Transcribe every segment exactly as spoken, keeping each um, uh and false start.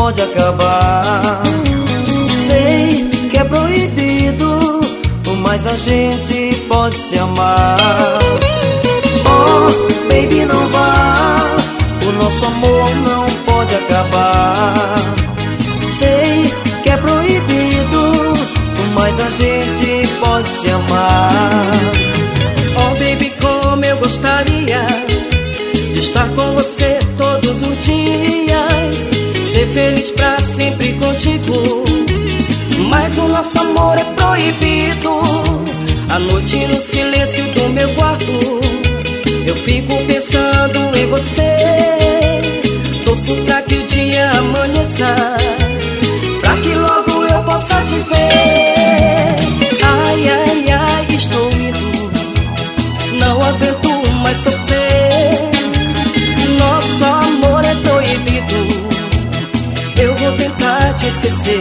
pode acabar. Sei que é proibido, mas a gente pode se amar. Oh, baby, não vá, o nosso amor não pode acabar. Sei que é proibido, mas a gente pode se amar. Oh, baby, como eu gostaria de estar com você todos os dias, ser feliz pra sempre contigo, mas o nosso amor é proibido. À noite no silêncio do meu quarto, eu fico pensando em você. Torço pra que o dia amanheça, pra que logo eu possa te ver. Ai, ai, ai, estou indo, não aguento mais sofrer. Nosso amor é proibido, eu vou tentar te esquecer.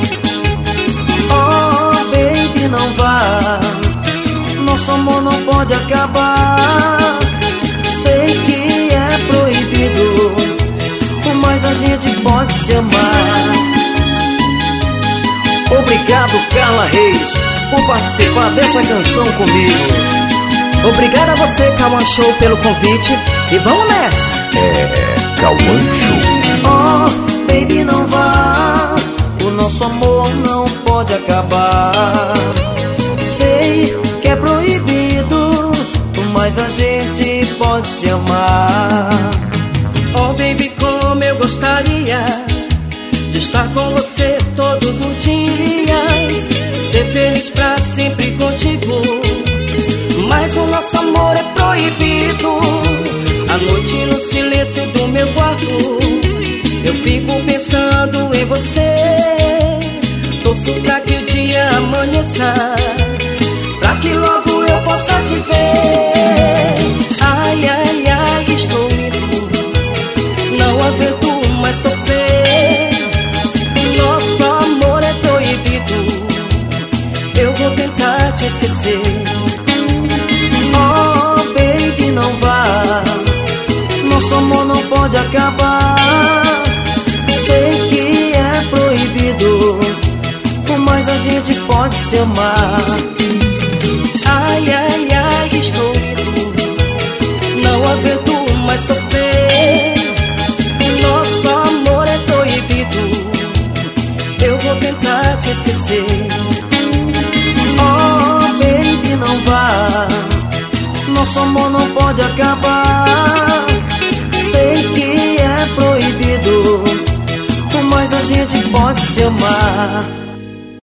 Oh, baby, não vá, nosso amor não pode acabar. Sei que é proibido, mas a gente pode se amar. Obrigado, Carla Reis, por participar dessa canção comigo. Obrigado a você, Cauã Show, pelo convite, e vamos nessa. É Cauã Show. Oh, baby, não vá, o nosso amor não pode acabar. Sei que é proibido, mas a gente pode se amar. Oh, baby, como eu gostaria de estar com você todos os dias, ser feliz pra sempre contigo, mas o nosso amor é proibido. À noite no silêncio do meu quarto, eu fico pensando em você. Torço pra que o dia amanheça, pra que logo eu possa te ver. Ai, ai, ai, estou indo, não aguento mais sofrer. Nosso amor é proibido, eu vou tentar te esquecer. Oh, baby, não vá, nosso amor não pode acabar. Sei que é proibido, mas a gente pode se amar. Ai, ai, ai, estou indo, não aguento mais sofrer. Nosso amor é proibido, eu vou tentar te esquecer. Oh, baby, não vá, nosso amor não pode acabar. Sei que é proibido, mas a gente pode se amar.